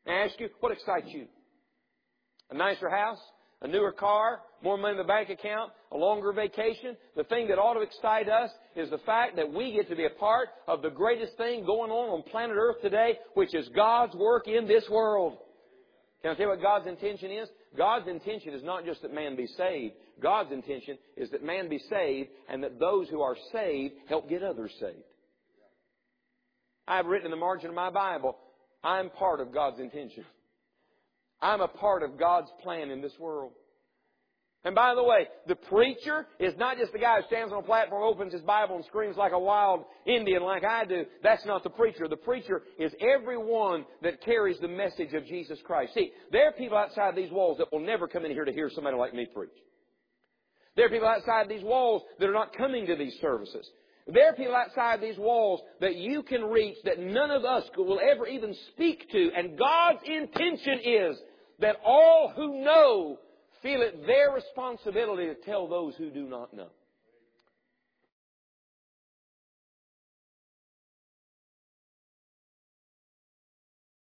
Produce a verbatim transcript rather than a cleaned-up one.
And I ask you, what excites you? A nicer house? A newer car? More money in the bank account? A longer vacation? The thing that ought to excite us is the fact that we get to be a part of the greatest thing going on on planet Earth today, which is God's work in this world. Can I tell you what God's intention is? God's intention is not just that man be saved. God's intention is that man be saved and that those who are saved help get others saved. I have written in the margin of my Bible, I'm part of God's intention. I'm a part of God's plan in this world. And by the way, the preacher is not just the guy who stands on a platform, opens his Bible and screams like a wild Indian like I do. That's not the preacher. The preacher is everyone that carries the message of Jesus Christ. See, there are people outside these walls that will never come in here to hear somebody like me preach. There are people outside these walls that are not coming to these services. There are people outside these walls that you can reach that none of us will ever even speak to. And God's intention is that all who know feel it their responsibility to tell those who do not know.